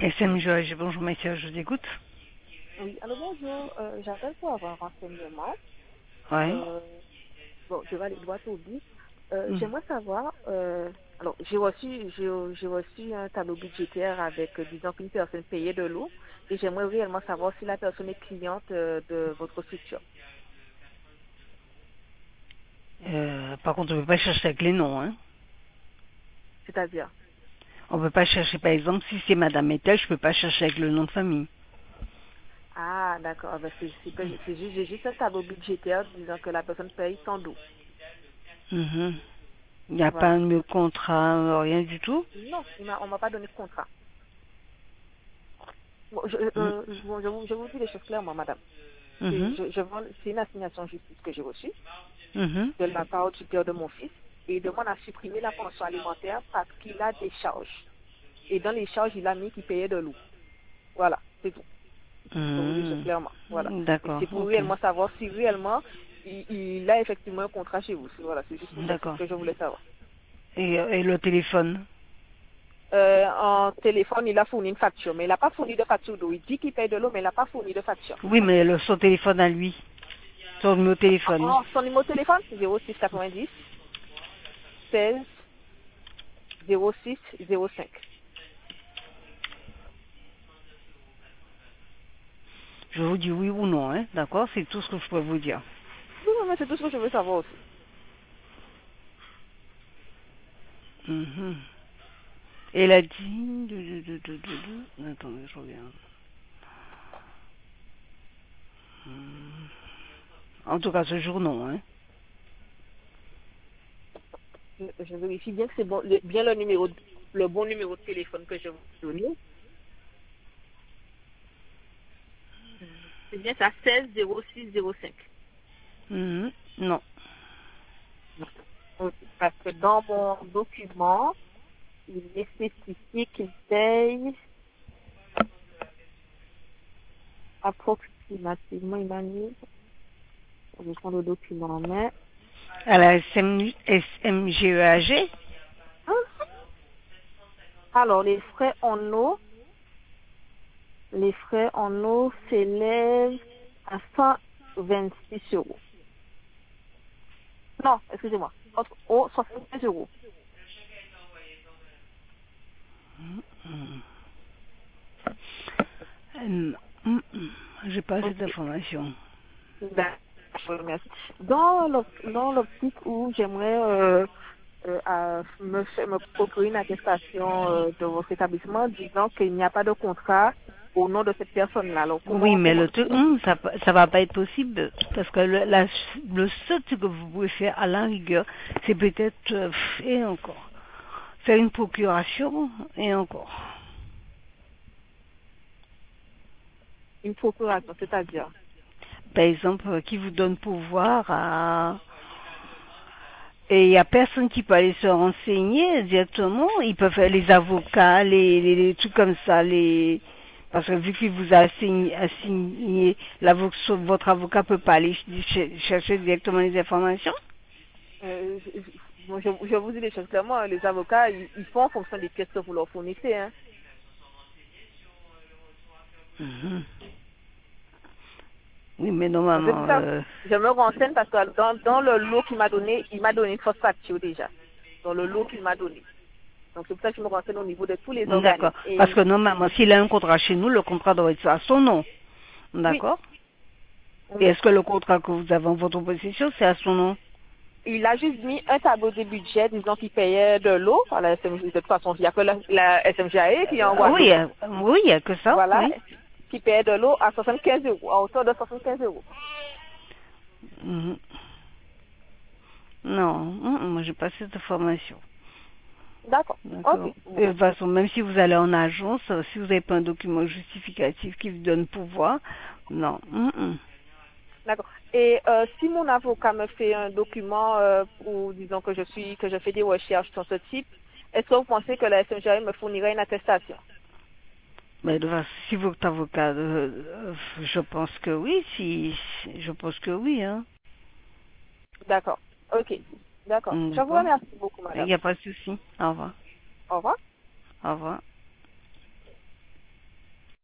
SMJ, bonjour monsieur, je vous écoute. Oui, alors bonjour, j'appelle pour avoir un renseignement. Oui. Euh, bon, je vais aller droit au but. Mm. J'aimerais savoir, alors j'ai reçu un tableau budgétaire avec, disons qu'une personne payait de l'eau et j'aimerais réellement savoir si la personne est cliente de votre structure. Par contre, on ne peut pas chercher avec les noms. Hein. C'est-à-dire, On ne peut pas chercher, par exemple, si c'est Madame Etel, je ne peux pas chercher avec le nom de famille. ah d'accord, ah, ben, j'ai juste un tableau budgétaire disant que la personne paye tant d'eau. Mhm. Il n'y a pas Voilà. un numéro de contrat, rien du tout. Non, on m'a pas donné de contrat. Bon, Mm. je vous dis les choses clairement, madame. Mhm. C'est une assignation justice que j'ai reçue Mhm. de la part du père de mon fils et il demande à supprimer la pension alimentaire parce qu'il a des charges. Et dans les charges, il a mis qu'il payait de l'eau. Voilà, c'est tout. Je vous dis les choses clairement. Voilà. Et D'accord, c'est pour ok. réellement savoir si réellement il a effectivement un contrat chez vous. Voilà, c'est ce D'accord. que je voulais savoir. Et le téléphone? En téléphone, il a fourni une facture, mais il n'a pas fourni de facture d'eau. Il dit qu'il paye de l'eau, mais il n'a pas fourni de facture. Oui, mais son téléphone à lui. Son numéro de téléphone. Son numéro de téléphone, c'est 0690 16 06 05. Je vous dis oui ou non, hein. D'accord? C'est tout ce que je peux vous dire. Oui, oui, mais c'est tout ce que je veux savoir aussi. Mhm. Et elle a dit... Attendez, je reviens. En tout cas, ce jour, non. Hein. Je vérifie bien que c'est bon, bien le bon numéro de téléphone que je vous donne. C'est bien ça, 16 06 05. Mhm. Non. Ok. Parce que dans mon document, il est spécifié qu'il paye approximativement, il m'a mis, je prends le document en main. À la SMGEAG. Alors, les frais en eau s'élèvent à 126 euros. Non, excusez-moi. Entre 75 euros. Non. J'ai pas cette Ok. information. D'accord, merci. Dans l'optique où j'aimerais me procurer une attestation de votre établissement disant qu'il n'y a pas de contrat au nom de cette personne-là. Alors, Oui, mais comment le truc, ça va pas être possible parce que le seul truc que vous pouvez faire à la rigueur, c'est peut-être et encore faire une procuration et encore. une procuration, c'est-à-dire? Par exemple, qui vous donne pouvoir à et il y a personne qui peut aller se renseigner directement. Ils peuvent faire les avocats, les trucs comme ça, parce que vu qu'il vous a assigné votre avocat peut pas aller chercher directement les informations. Je vous dis les choses clairement, hein. Les avocats, ils font en fonction des pièces que vous leur fournissez. Hein. Mhm. Oui, mais Donc, c'est pour normalement, ça que je me renseigne parce que dans le lot qu'il m'a donné, il m'a donné une fausse facture déjà. Dans le lot qu'il m'a donné. Donc, c'est pour ça que je me renseigne au niveau de tous les d'accord. organismes. Parce Et que normalement, s'il a un contrat chez nous, le contrat doit être à son nom. oui, D'accord. Et oui. est-ce que le contrat que vous avez en votre possession, c'est à son nom? Il a juste mis un tableau de budget disant qu'il payait de l'eau à la SMG. De toute façon, il n'y a que la SMGAE qui est en Oui, Guadeloupe. oui, il n'y a que ça, Voilà, oui. qui payait de l'eau à 75 euros, à hauteur de 75 euros. Mhm. Non, moi j'ai pas cette information. D'accord. Ok. D'accord. Et de toute façon, même si vous allez en agence, si vous n'avez pas un document justificatif qui vous donne pouvoir, non. D'accord. Et si mon avocat me fait un document où disons que je fais des recherches sur ce type, est-ce que vous pensez que la SMGA me fournirait une attestation? Mais de toute façon, si votre avocat, je pense que oui, je pense que oui, hein. D'accord. Ok. D'accord. Je vous D'accord. remercie beaucoup, Il madame. n'y a pas de souci. Au revoir. Au revoir. Au revoir.